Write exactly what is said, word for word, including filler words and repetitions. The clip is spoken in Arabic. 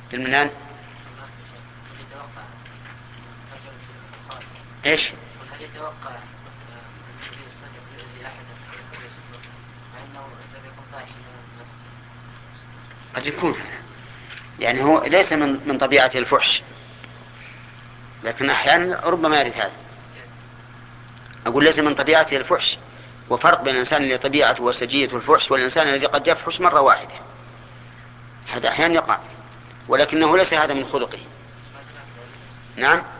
المنان ايش؟ هل يتوقع النبي صلى الله عليه وسلم أحدا يكون يصفه مع أنه لم يكن فاحشا؟ قد يكون هذا، يعني هو ليس من من طبيعة الفحش، لكن أحيانا ربما يرد هذا. أقول ليس من طبيعته الفحش، وفرق بين الإنسان الذي طبيعته وسجية الفحش والإنسان الذي قد يفحش مرة واحدة، هذا أحيانا يقع، ولكنه ليس هذا من خلقه. نعم.